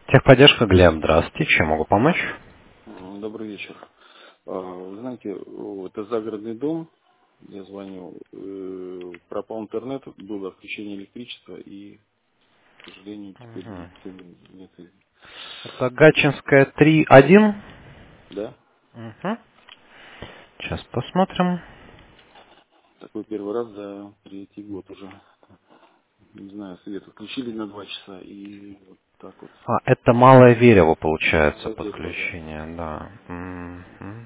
Техподдержка, Глеб, здравствуйте. Чем могу помочь? Добрый вечер. Вы знаете, это загородный дом. Я звонил. Пропал интернет, было отключение электричества и, к сожалению, теперь Мгм. нет. Это Гатчинская 3.1. Да? Мгм. Сейчас посмотрим. Такой первый раз за третий год уже. Не знаю, свет отключили на 2 часа и вот так вот. Это Малое Верево получается Малое дерево, да. подключение, да. Мгм.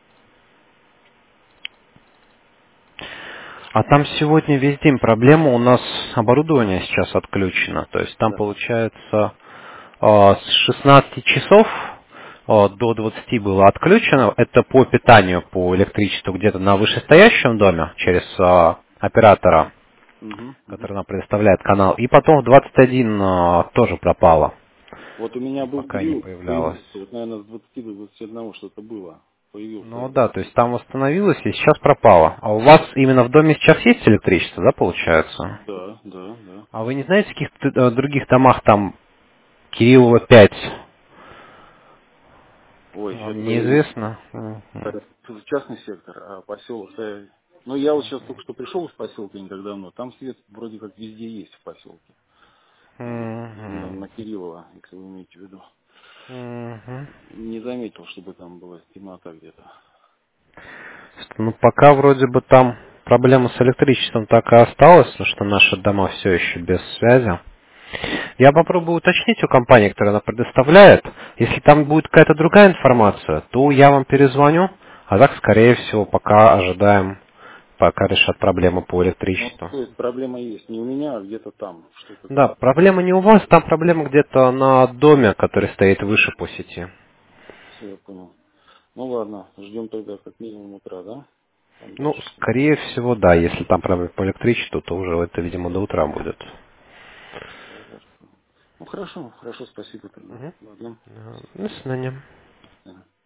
А там сегодня весь день проблема, у нас оборудование сейчас отключено, то есть там Да. получается с 16 часов до 20 было отключено, это по питанию, по электричеству где-то на вышестоящем доме через оператора, Угу, угу. который нам предоставляет канал, и потом в 21 тоже пропало, Вот у меня был пока не период, появлялось. появился, вот, наверное, с 20 до 21 что-то было. Ну Появился. да, то есть там восстановилось и сейчас пропало. А у вас именно в доме сейчас есть электричество, да, получается? Да, да, да. А вы не знаете, в каких других домах там Кириллова 5? Ой, Вам это неизвестно? Мгм. частный сектор, а поселок, ну я вот сейчас только что пришел из поселка не так давно, там свет вроде как везде есть в поселке. Именно Мгм. на Кириллова, если вы имеете в виду. Мгм. Не заметил, чтобы там была темнота где-то. Ну, пока вроде бы там проблема с электричеством так и осталась, потому что наши дома все еще без связи. Я попробую уточнить у компании, которая она предоставляет. Если там будет какая-то другая информация, то я вам перезвоню. А так, скорее всего, пока ожидаем, пока решат проблему по Ну, электричеству. то есть проблема есть не у меня, а где-то там, что-то Да, там. проблема не у вас, там проблема где-то на доме, который стоит выше по сети. Все, я понял. Ну ладно, ждем тогда как минимум утра, да? Там Ну, дальше. скорее всего, да. Если там проблема по электричеству, то уже это, видимо, до утра будет. Хорошо. Ну хорошо, хорошо, спасибо тогда. Мгм. Ладно. До свидания. До свидания.